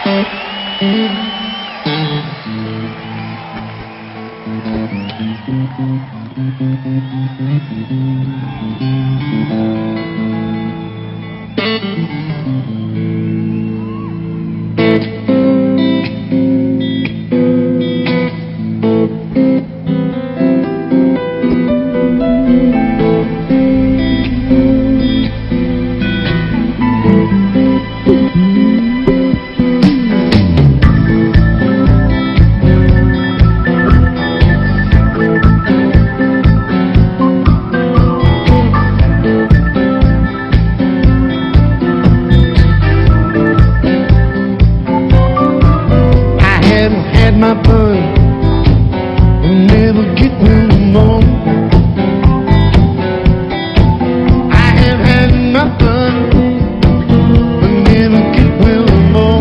My fun and never get no more. I have had my fun and never get no more.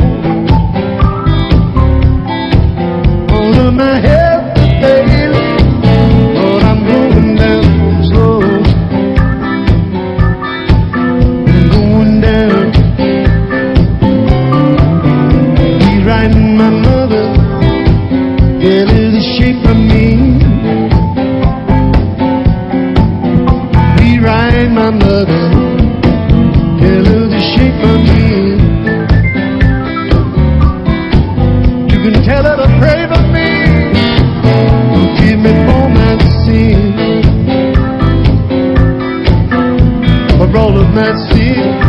All of my health today, but I'm going down slow. I'm going down, rewriting my mother. Get the shape of me, rewrite my mother. Get the shape of me. You can tell her to pray for me, forgive me for my sin, for all of my sin.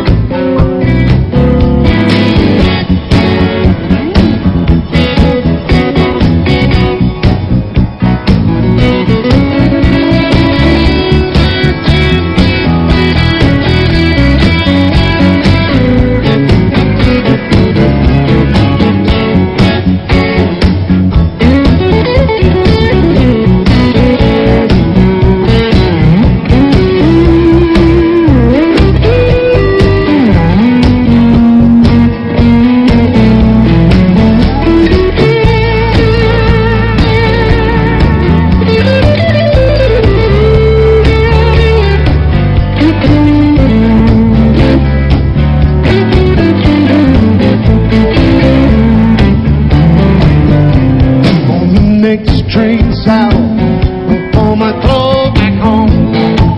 Train south, pull my clothes back home.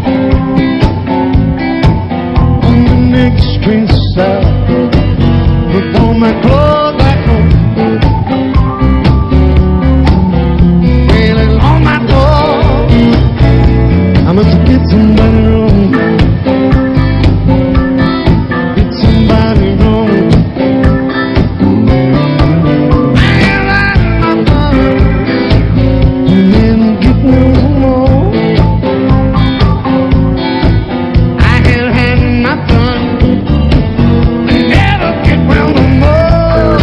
On the next train south, pull my clothes back home. Well, it's on my door, I must get somebody wrong. Get somebody wrong. Never get well no more.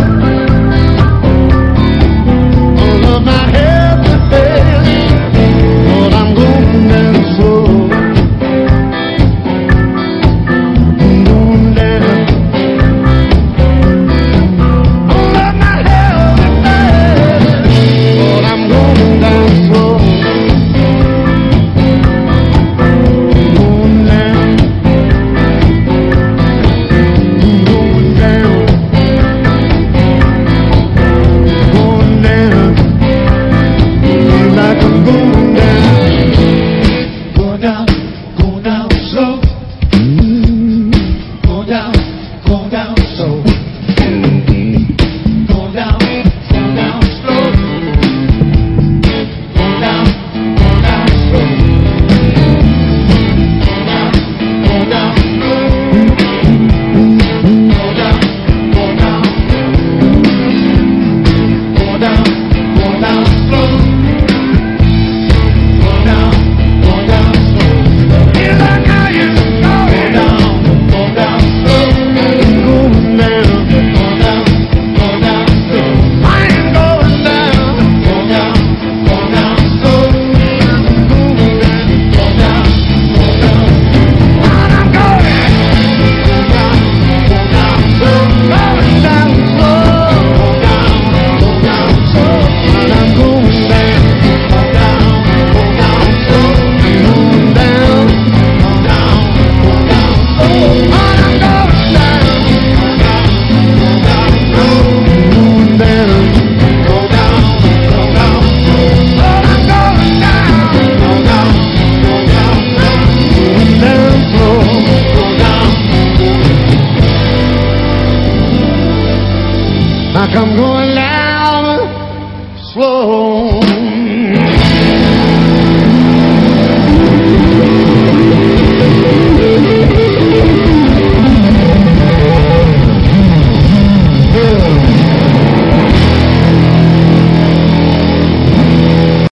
flow.